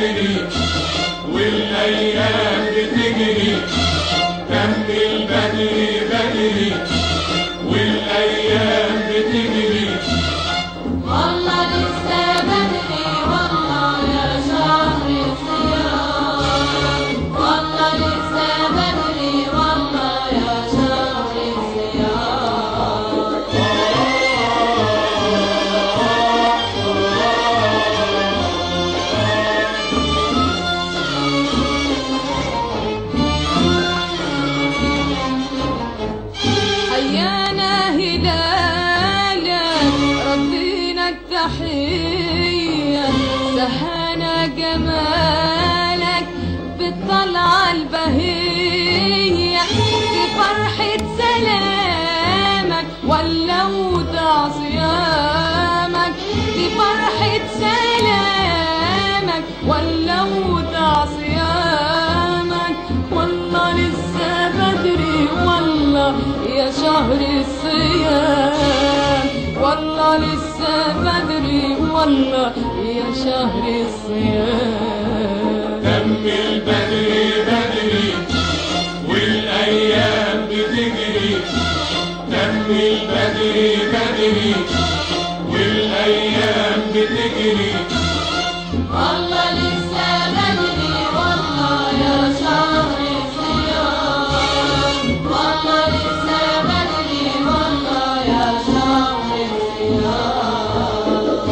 بدري والايام بتجري، دم البدري بدري والايام بتجري. والله لسه بدري والله يا شهر الصيام، والله لسه بدري والله يا شهر الصيام. حيانا هلالك ردينا التحية، سهانا جمالك بالطلعة البهية، في فرحة سلامك ولا ودع صيامك، في فرحة سلامك ولا ودع صيامك. والله لسه بدري والله يا شهر الصيام، والله لسه بدري والله يا شهر الصيام. دم البدري بدري والايام بتجري، دم البدري بدري والايام بتجري. والله لسه بدري والله يا شهر الصيام، والله لسه بدري والله يا شهر الصيام.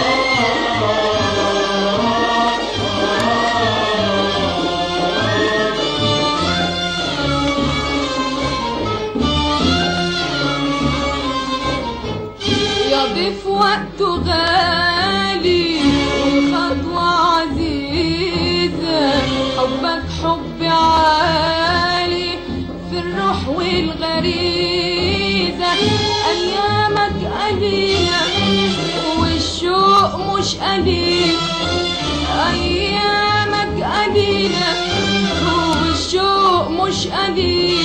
يضيف وقته غالي والخطوة عزيزة، حبك حب عالي في الروح والغريزة. أيامك قليلة والشوق مش قليل، أيامك قليلة والشوق مش قليل،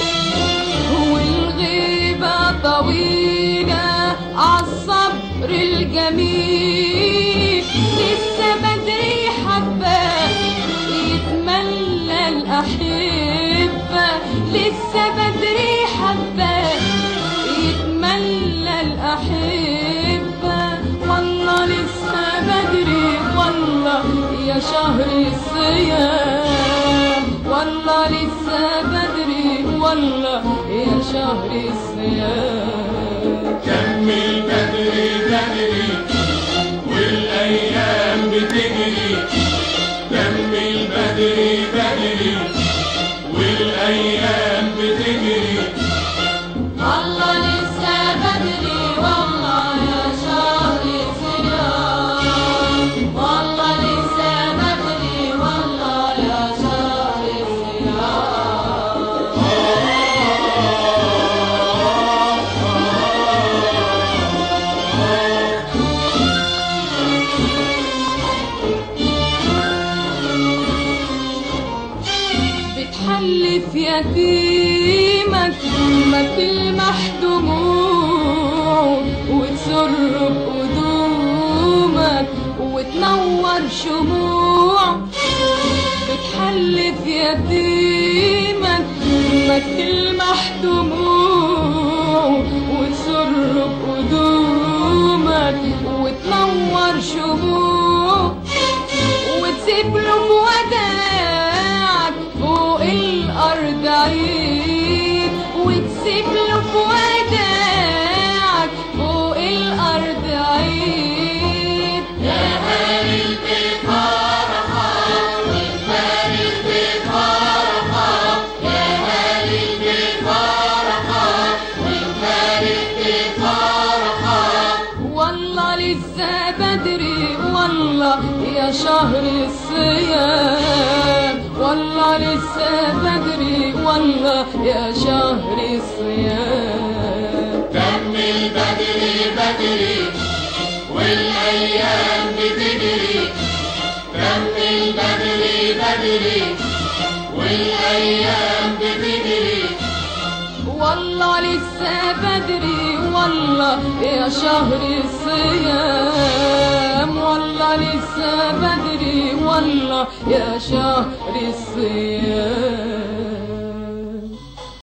والغيبة طويلة عالصبر الجميل. لسه بدري حبة يتملى الأحبة، لسه بدري حبة يتملى الأحبة. والله لسه بدري والله يا شهر الصيام، والله لسه بدري والله يا شهر الصيام. دم البدري بدري والايام بتجري، دم البدري بدري والايام بتجري. والله لسه بدري والله يا شهر الصيام، والله لسه بدري والله يا شهر الصيام. بتحلف يتيمك ما تلمح دموع، وتسر بقدومك وتنور شموع. بتحلف يتيمك ما تلمح دموع، وتسر بقدومك وتنور شموع، وتسيب له في وداعك فوق الأرض عيد، وتسيب له في وداعك فوق الأرض عيد. يا هاني البيت فرحة والمالي البيت فرحة، يا هاني البيت فرحة والمالي البيت فرحة. والله لسه بدري والله يا شهر الصيام، والله لسه بدري والله يا شهر الصيام. دم البدري بدري والايام بتجري، دم البدري بدري والايام بتجري. والله لسه بدري والله يا شهر الصيام، والله لسه بدري والله يا شهر الصيام.